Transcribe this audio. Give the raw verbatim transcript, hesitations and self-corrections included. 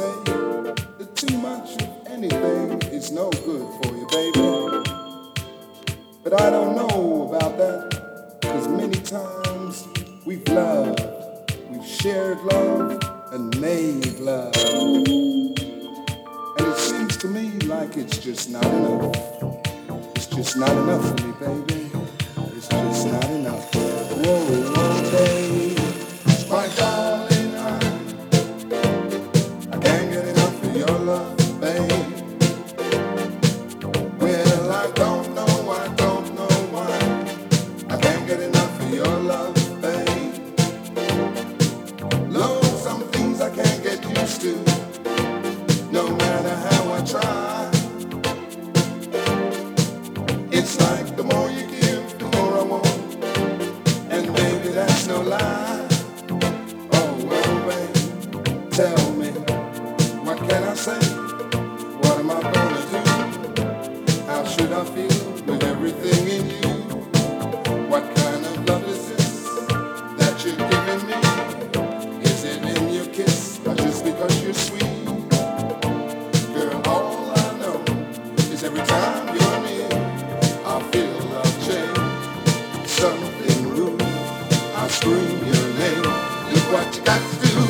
say that too much of anything is no good for you, baby. But I don't know about that, cause many times we've loved, we've shared love and made love. And it seems to me like it's just not enough. It's just not enough for me, baby. It's just not enough. Whoa, whoa, baby. My darling, I, I can't get enough of your love, babe. Well, I don't know, I don't know why I can't get enough of your love, babe. Lord, some things I can't get used to, no matter how I try. It's like the more you give, the more I want, and baby, that's no lie. Tell me, what can I say? What am I gonna do? How should I feel with everything in you? What kind of love is this that you're giving me? Is it in your kiss or just because you're sweet? Girl, all I know is every time you're near, I feel love change. Something rude, I scream your name. Look what you got to do.